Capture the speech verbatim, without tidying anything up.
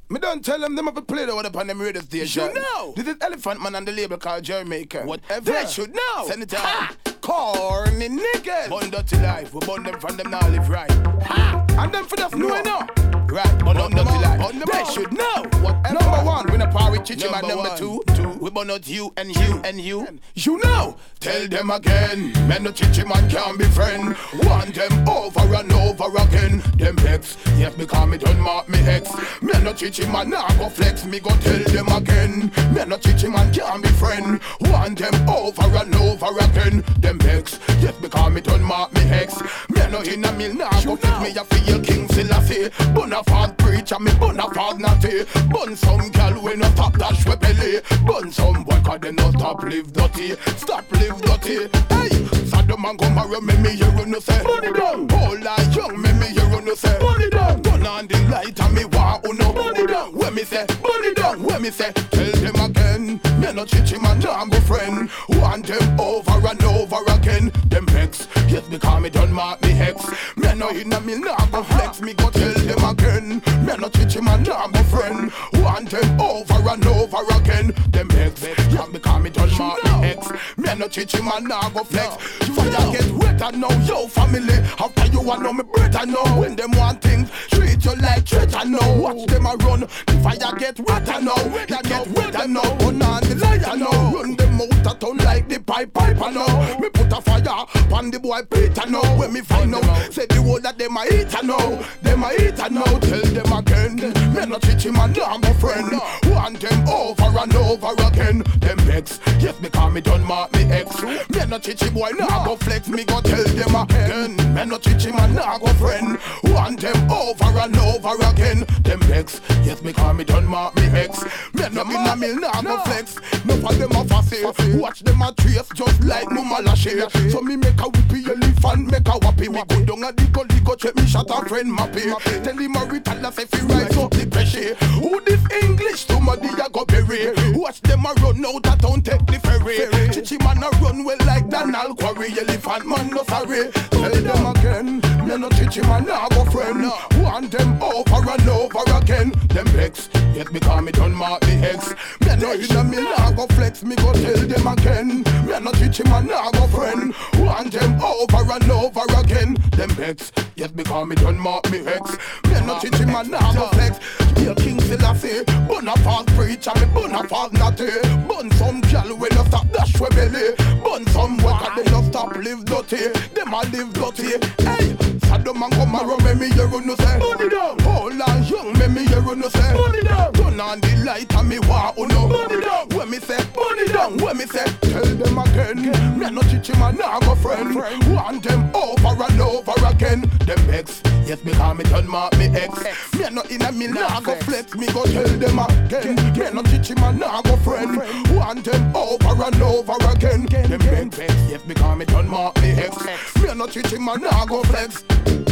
Me don't tell them them have to play the one upon them radio station. You know. This is Elephant Man and the label called Jamaica. Whatever. They should know. Send it out. Ha! Corny niggas. Bun dirty life. We bun them from them now live right. Ha! And them for the know enough. Right. Bun Bun them dirty life. Bun them They out. should know. Whatever. Number one, we not par with Chichi Man. Number Number one. two, Two. We bun out you and you and you. you know. Tell them again. Men no Chichi Man can't be friend. Want them over and over again. Them vex. Yes, because me don't mark me ex. Men no Chichi Man nah go flex. Me go tell them again. Men no Chichi Man can't be friend. Want them over and over again. Them vex. Yes, because me don't mark me ex. Me no in a mill nah go flex. Me a feel King Selassie. Bonafide preacher me Bonafide natty. Bun some gal we no top dash we belly. Bun some boy cause they no stop live dirty. Stop live dirty. Hey, Saddam and go marry me me you run no say. Money down. Whole like young me me you run no say. Money down. Turn on the light and me want uno. Money down. When me say. Money down. When me say. Tell them again. Me no Chichi Man nah go friend. Want them over and over again. Them vex. Yes because me done mark me hex. Me no in a mill nah go flex. Me go tell them again. Me no Chichi Man nah go friend. Want them over and over again. Them vex. Yes because me done mark me hex. Me no Chichi Man nah go flex. Fire get wetter now, yo family. After you want know me better now. When them want things, treat you like treasure now. Watch them a run. The fire get wetter now. It get wetter now. Run on the lighter now. Run them out of town like the pipe piper now. Me put a fire on the boy Peter now. When me find out, say the whole that them a eater now. Them a eater now. Tell them again. Me no Chichi Man nah go friend. Want them over and over again. Them vex. Yes because me done mark me ex. Me no Chichi boy nah go flex. Me go tell them again. Me no Chichi Man nah go friend. Want them over and over again. Them vex. Yes because me done mark me ex. Me no in a mill nah go flex. No of them a fussy. Watch them a trace just like Mama Lashe. So me make a whippy elephant, make a whoppy. We go down a digo digo check me shot a friend mappy. Tell him a retard say fi rise up the pressure. Who this English somebody a go bury. Watch them a run out a town take the ferry. Chichi Man a run well like Donald Quarry. Elephant man no sorry. Tell them again. Me no Chichi Man nah go friend. Want them over and over again. Them vex. Yes because me done mark the ex. Me no in a mill nah go flex. Me go tell them again. Me no Chichi Man nah go friend. Want them over and over again. Them vex. Yes because me done mark me ex. Me no Chichi Man nah go flex. Dear King Selassie. Bonafide preacher me Bonafide natty. Bun some gal when no stop dash we belly. Bun some boy cause they no stop live dirty. Them a live dirty. Hey, Saddam and come around me me you run no say. Money down. Hold on young me me you run no say. Money down. Turn on the light and me want uno. Money down. When me say. Money down. When me say. Tell them again. Me no Chichi Man nah go friend. Want them over and over again. Them vex. Yes because me done mark me ex. Me no in a mill nah go flex. Me go tell them again. Me no Chichi Man nah go friend. Want them over and over again. Them vex. Yes because me done mark me ex. Me no Chichi Man nah go flex.